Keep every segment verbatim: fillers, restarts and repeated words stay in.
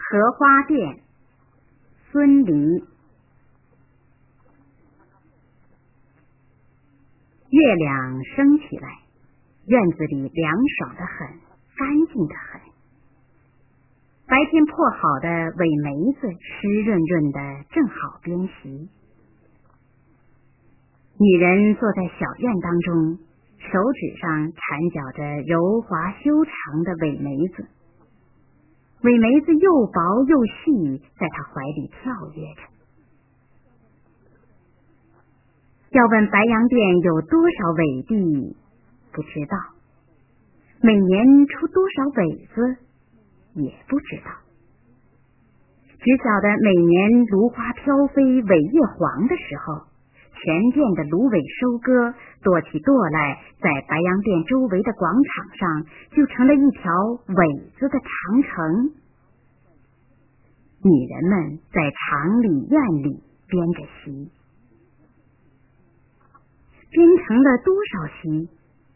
荷花店，孙犁。月亮升起来，院子里凉爽得很，干净得很。白天破好的苇梅子湿润润的，正好编席。女人坐在小院当中，手指上缠绞着柔滑修长的苇梅子，苇梅子又薄又细，在她怀里跳跃着。要问白洋淀有多少苇地，不知道；每年出多少苇子，也不知道。只晓得每年芦花飘飞苇叶黄的时候，全店的芦苇收割，垛起垛来，在白洋淀周围的广场上就成了一条苇子的长城。女人们在厂里院里编着席，编成了多少席？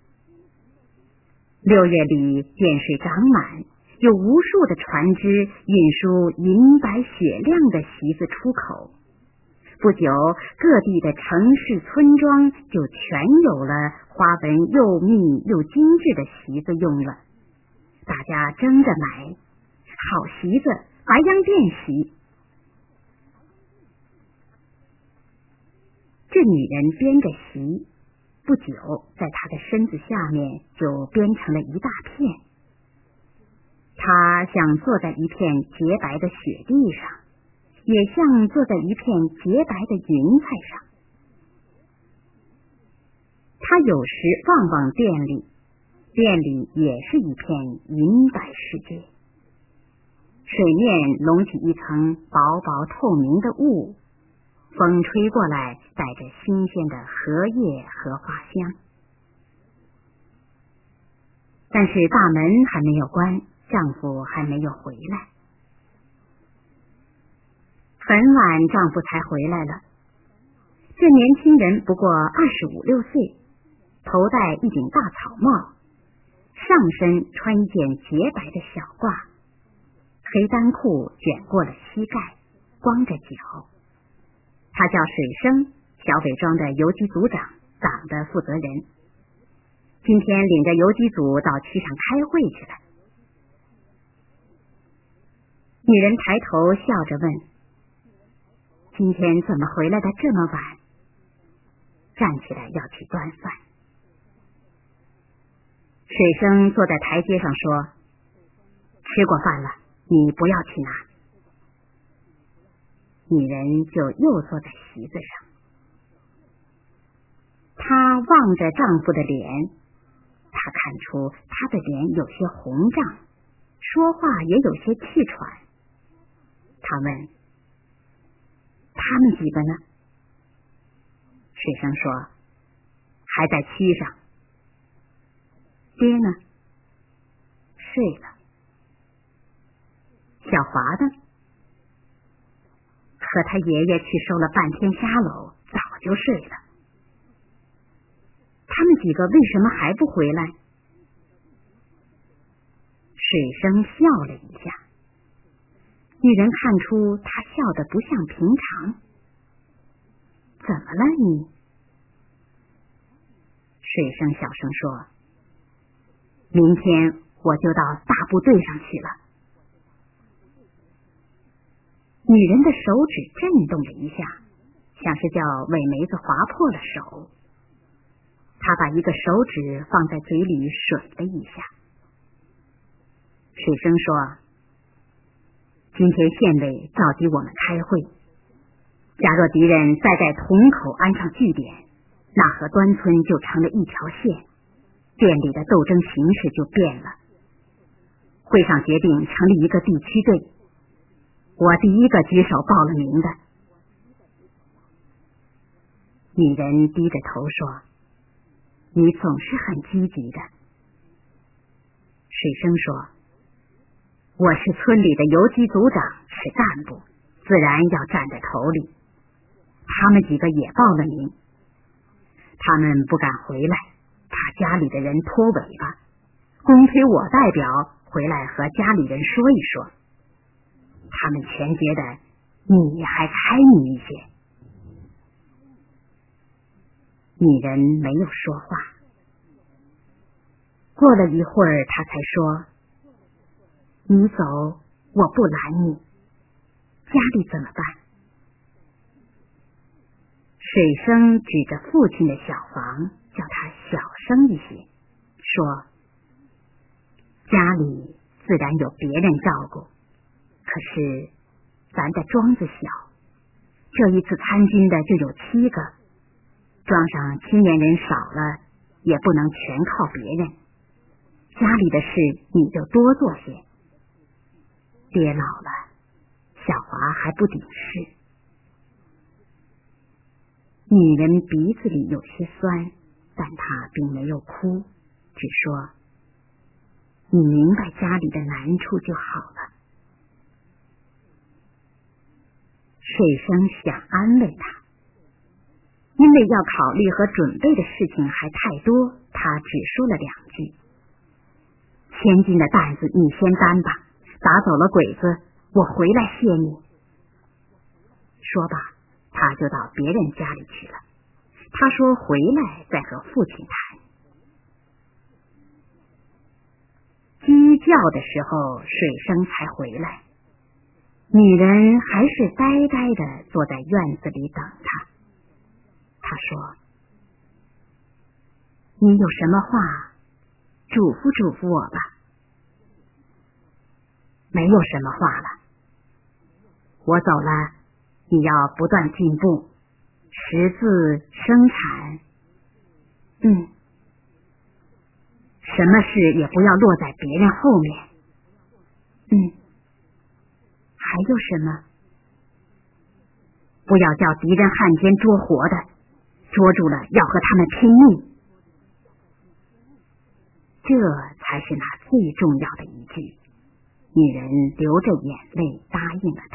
六月里涧水涨满，有无数的船只运输银白雪亮的席子出口。不久，各地的城市村庄就全有了花纹又密又精致的席子用了。大家争着买，好席子，白洋淀席。这女人编着席，不久，在她的身子下面就编成了一大片。她像坐在一片洁白的雪地上，也像坐在一片洁白的云彩上。她有时望望店里，店里也是一片银白世界。水面隆起一层薄薄透明的雾，风吹过来，带着新鲜的荷叶和花香。但是大门还没有关，丈夫还没有回来。很晚，丈夫才回来了。这年轻人不过二十五六岁，头戴一顶大草帽，上身穿一件洁白的小褂，黑单裤卷过了膝盖，光着脚。他叫水生，小北庄的游击组长，党的负责人。今天领着游击组到区上开会去了。女人抬头笑着问：今天怎么回来的这么晚？站起来要去端饭。水生坐在台阶上说：吃过饭了，你不要去拿。女人就又坐在席子上，她望着丈夫的脸，她看出他的脸有些红胀，说话也有些气喘。她问：他们几个呢？水生说：还在区上。爹呢？睡了。小华呢？和他爷爷去收了半天虾篓，早就睡了。他们几个为什么还不回来？水生笑了一下。女人看出他笑得不像平常。怎么了你？水生小声说：明天我就到大部队上去了。女人的手指震动了一下，像是叫苇梅子划破了手。她把一个手指放在嘴里吮了一下。水生说：今天县委召集我们开会，假若敌人再在同口安上据点，那和端村就成了一条线，店里的斗争形势就变了。会上决定成立一个地区队，我第一个举手报了名的。女人低着头说：你总是很积极的。水生说：我是村里的游击组长，是干部，自然要站在头里。他们几个也报了名，他们不敢回来，怕家里的人拖尾巴，公推我代表回来和家里人说一说。 他们全觉得你还开明一些。女人没有说话。过了一会儿，她才说：“你走，我不拦你。家里怎么办？”水生指着父亲的小房，叫他小声一些，说：“家里自然有别人照顾，可是咱的庄子小，这一次参军的就有七个，庄上青年人少了，也不能全靠别人。家里的事你就多做些。爹老了，小华还不顶事。”女人鼻子里有些酸，但她并没有哭，只说：“你明白家里的难处就好了。”水生想安慰她，因为要考虑和准备的事情还太多，他只说了两句：“千斤的担子你先担吧，打走了鬼子，我回来谢你。”说罢，他就到别人家里去了。他说回来再和父亲谈。鸡叫的时候，水生才回来，女人还是呆呆的坐在院子里等他。他说：“你有什么话，嘱咐嘱咐我吧。”“没有什么话了，我走了，你要不断进步，识字生产，嗯，什么事也不要落在别人后面，嗯，还有什么？不要叫敌人汉奸捉活的，捉住了要和他们拼命。”这才是那最重要的一句。女人流着眼泪答应了他。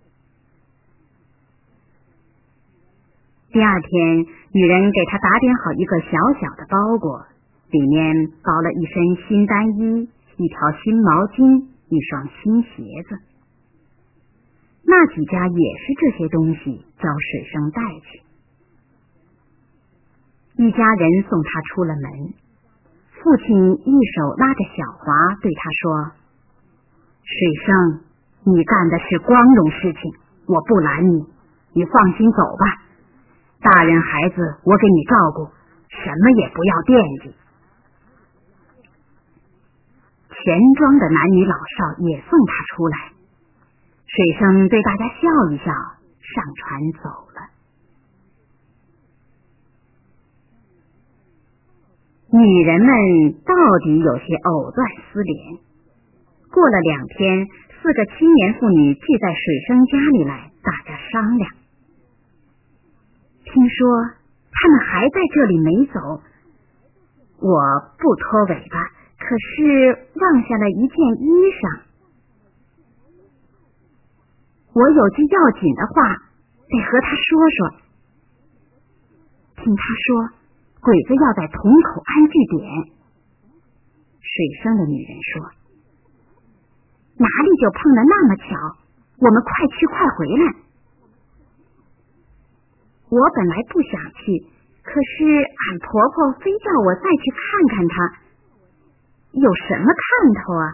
第二天，女人给他打点好一个小小的包裹，里面包了一身新单衣，一条新毛巾，一双新鞋子。那几家也是这些东西叫水生带去。一家人送他出了门，父亲一手拉着小华对他说：“水生，你干的是光荣事情，我不拦你，你放心走吧。大人孩子我给你照顾，什么也不要惦记。”全庄的男女老少也送他出来，水生对大家笑一笑，上船走了。女人们到底有些藕断丝连。过了两天，四个青年妇女聚在水生家里来，大家商量。听说他们还在这里没走，我不拖尾巴，可是忘下了一件衣裳。我有句要紧的话得和他说说。听他说鬼子要在桶口安据点。水生的女人说：“哪里就碰得那么巧，我们快去快回来。”我本来不想去，可是俺婆婆非叫我再去看看她，有什么看头啊？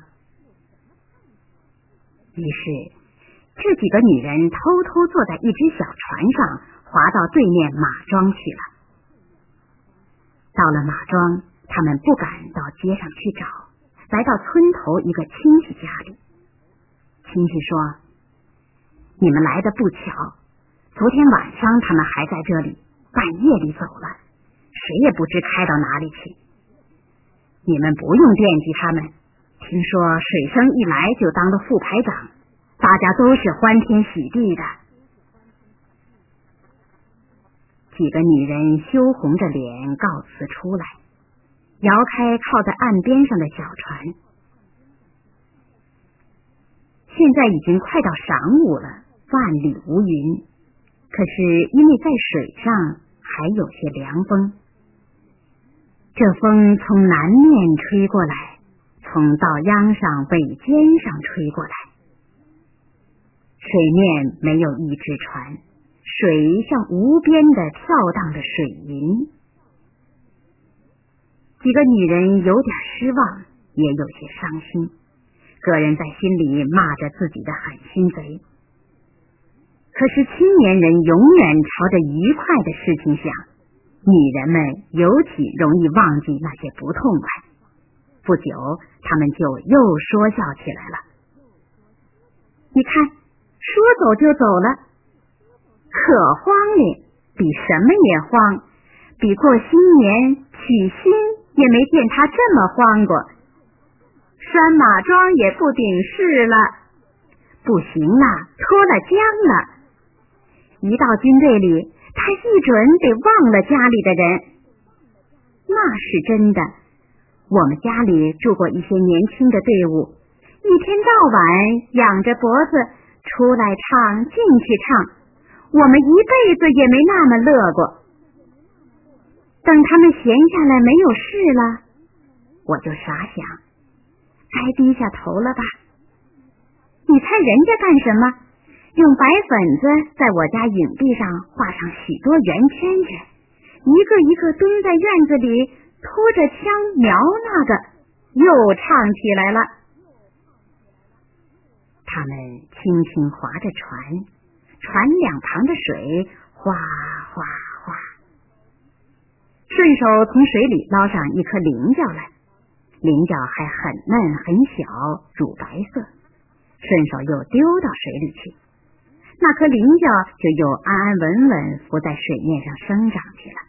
于是这几个女人偷偷坐在一只小船上，划到对面马庄去了。到了马庄，他们不敢到街上去找，来到村头一个亲戚家里。亲戚说：“你们来的不巧，昨天晚上他们还在这里，半夜里走了，谁也不知开到哪里去。你们不用惦记他们，听说水生一来就当了副排长，大家都是欢天喜地的。”几个女人羞红着脸告辞出来，摇开靠在岸边上的小船。现在已经快到晌午了，万里无云，可是因为在水上还有些凉风。这风从南面吹过来，从稻秧上尾尖上吹过来。 水面没有一只船，水像无边的跳荡的水银。几个女人有点失望，也有些伤心，个人在心里骂着自己的狠心贼。可是青年人永远朝着愉快的事情想，女人们尤其容易忘记那些不痛快。不久，他们就又说笑起来了。你看，说走就走了，可慌哩，比什么也慌，比过新年娶亲也没见他这么慌过。拴马桩也不顶事了，不行了，脱了缰了。一到军队里，他一准得忘了家里的人。那是真的，我们家里住过一些年轻的队伍，一天到晚仰着脖子出来唱进去唱，我们一辈子也没那么乐过。等他们闲下来没有事了，我就傻想，该低下头了吧。你猜人家干什么？用白粉子在我家影壁上画上许多圆圈圈，一个一个蹲在院子里拖着枪瞄那个，又唱起来了。他们轻轻划着船，船两旁的水哗哗哗，顺手从水里捞上一颗菱角来，菱角还很嫩很小，乳白色，顺手又丢到水里去，那颗菱角就又安安稳稳浮在水面上生长去了。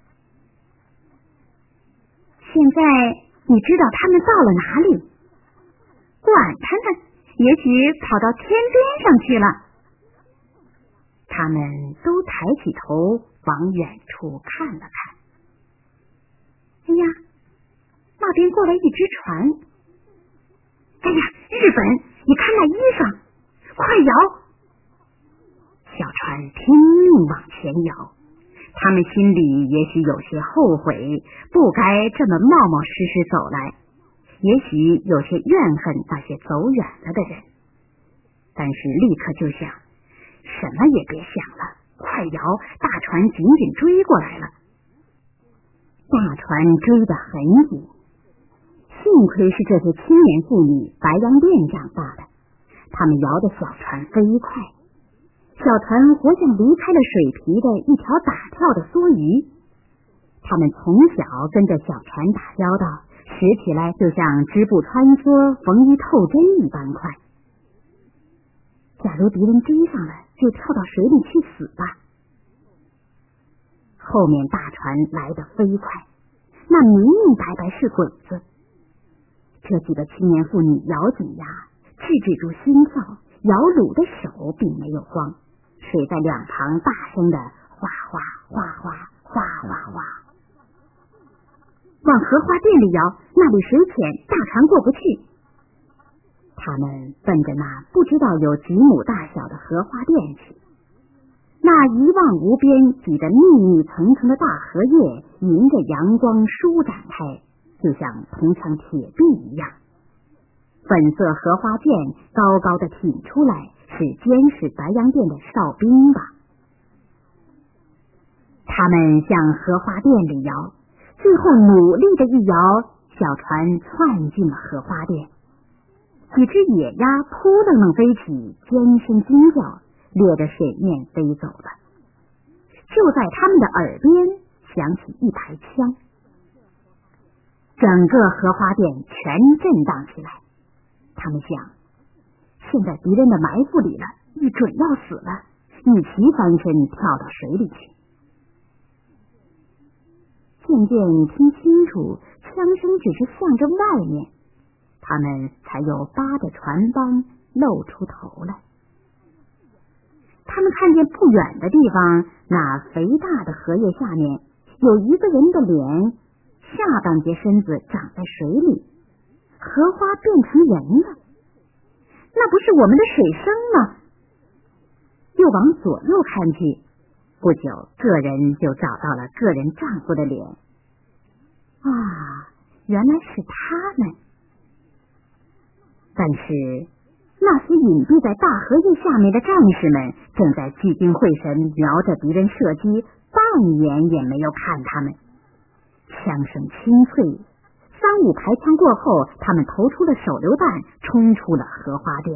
现在你知道他们到了哪里？管他呢，也许跑到天边上去了。他们都抬起头往远处看了看。哎呀，那边过来一只船。哎呀，日本，你看那衣裳，快摇！小船拼命往前摇，他们心里也许有些后悔，不该这么冒冒失失走来，也许有些怨恨那些走远了的人，但是立刻就想，什么也别想了，快摇！大船紧紧追过来了。大船追得很紧，幸亏是这些青年妇女白洋淀长大的，他们摇的小船飞快，小船活像离开了水皮的一条打跳的梭鱼。他们从小跟着小船打交道，使起来就像织布穿梭缝衣透针一般快。假如敌人追上来，就跳到水里去死吧。后面大船来得飞快，那明明白白是鬼子。这几个青年妇女咬紧牙，制止住心跳，摇橹的手并没有慌，水在两旁大声的哗哗哗哗哗哗哗，往荷花店里摇，那里水浅，大船过不去。他们奔着那不知道有几亩大小的荷花店去，那一望无边挤得密密层层的大荷叶迎着阳光舒展开，就像铜墙铁壁一样。粉色荷花剑高高的挺出来，是监视白洋淀的哨兵吧。他们向荷花店里摇，最后努力的一摇，小船窜进了荷花店。几只野鸭扑棱棱飞起，尖声惊叫，掠着水面飞走了。就在他们的耳边响起一排枪，整个荷花店全震荡起来。他们想，现在敌人的埋伏里了，一准要死了，一齐翻身跳到水里去。渐渐听清楚，枪声只是向着外面，他们才又扒着船帮露出头来。他们看见不远的地方，那肥大的荷叶下面有一个人的脸，下半截身子长在水里，荷花变成人了。那不是我们的水生吗？又往左右看去，不久个人就找到了个人丈夫的脸。啊，原来是他们。但是那些隐蔽在大荷叶下面的战士们正在聚精会神瞄着敌人射击，半眼也没有看他们。枪声清脆，三五排枪过后，他们投出了手榴弹，冲出了荷花殿。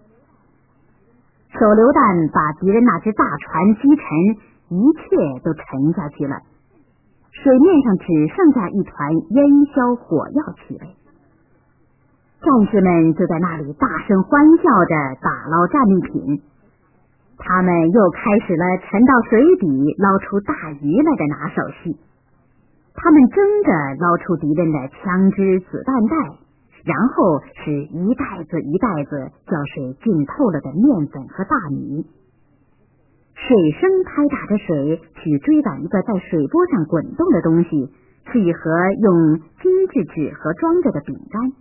手榴弹把敌人那只大船击沉，一切都沉下去了，水面上只剩下一团烟硝火药气味。战士们就在那里大声欢笑着打捞战利品，他们又开始了沉到水底捞出大鱼来的拿手戏。他们争着捞出敌人的枪支子弹袋，然后是一袋子一袋子叫水浸透了的面粉和大米。水生拍打着水去追赶一个在水波上滚动的东西，是一盒用精致纸盒装着的饼干。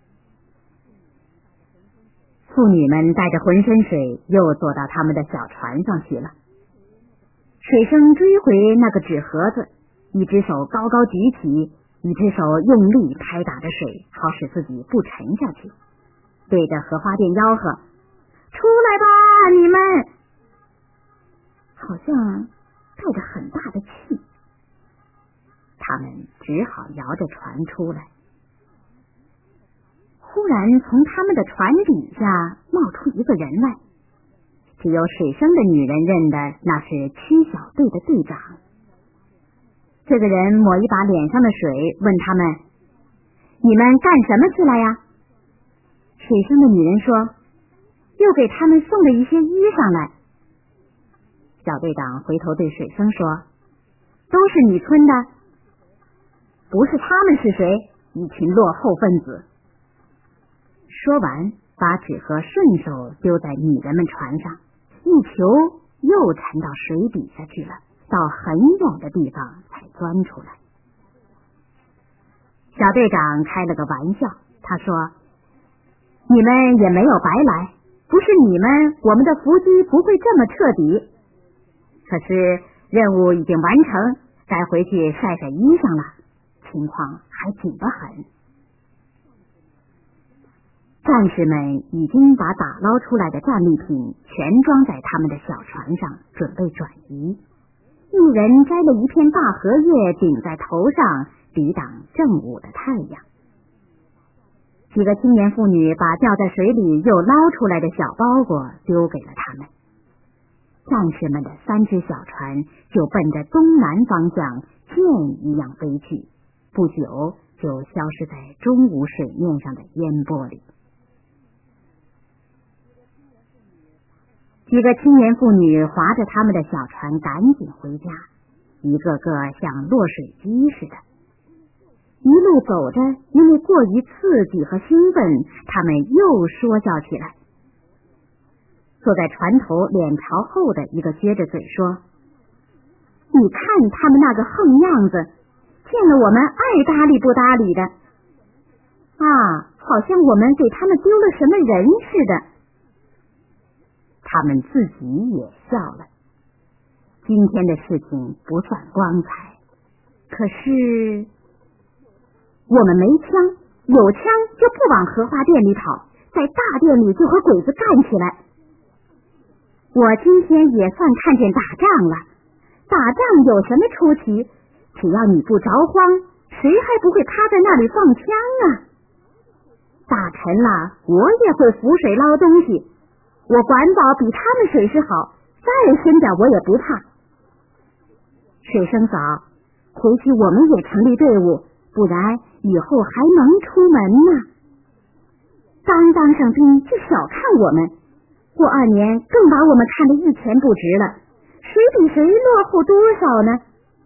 妇女们带着浑身水又坐到他们的小船上去了。水生追回那个纸盒子，一只手高高举起，一只手用力拍打着水，好使自己不沉下去，对着荷花殿吆喝：出来吧你们！好像带着很大的气。他们只好摇着船出来。忽然从他们的船底下冒出一个人来，只有水生的女人认得那是驱小队的队长。这个人抹一把脸上的水，问他们：你们干什么去了呀？水生的女人说：又给他们送了一些衣裳来。小队长回头对水生说：都是你村的？不是他们是谁？一群落后分子。说完，把纸盒顺手丢在女人们船上，一球又沉到水底下去了，到很远的地方才钻出来。小队长开了个玩笑，他说：你们也没有白来，不是你们，我们的伏击不会这么彻底。可是任务已经完成，该回去晒晒衣裳了，情况还紧得很。战士们已经把打捞出来的战利品全装在他们的小船上，准备转移。一人摘了一片大荷叶顶在头上，抵挡正午的太阳。几个青年妇女把掉在水里又捞出来的小包裹丢给了他们。战士们的三只小船就奔着东南方向箭一样飞去，不久就消失在中午水面上的烟波里。几个青年妇女划着他们的小船赶紧回家，一个个像落水鸡似的。一路走着，因为过于刺激和兴奋，他们又说笑起来。坐在船头脸朝后的一个撅着嘴说：你看他们那个横样子，见了我们爱搭理不搭理的啊，好像我们给他们丢了什么人似的。他们自己也笑了。今天的事情不算光彩，可是我们没枪，有枪就不往荷花店里跑，在大店里就和鬼子干起来。我今天也算看见打仗了，打仗有什么出奇？只要你不着慌，谁还不会趴在那里放枪啊？打沉了，我也会浮水捞东西，我管保比他们水势好，再深点我也不怕。水生嫂，回去我们也成立队伍，不然以后还能出门呢。刚当上兵就小看我们，过二年更把我们看得一钱不值了，谁比谁落后多少呢？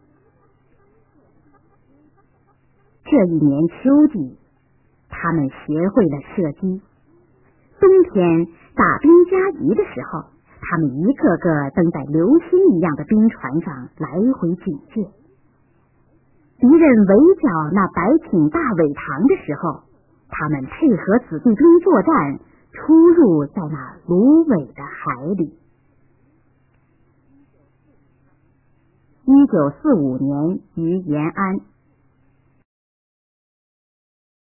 这一年秋季，他们学会了射击。冬天打兵加鱼的时候，他们一个个登在流星一样的冰船上来回警戒。敌人围剿那白挺大苇塘的时候，他们配合子弟兵作战，出入在那芦苇的海里。一九四五年于延安。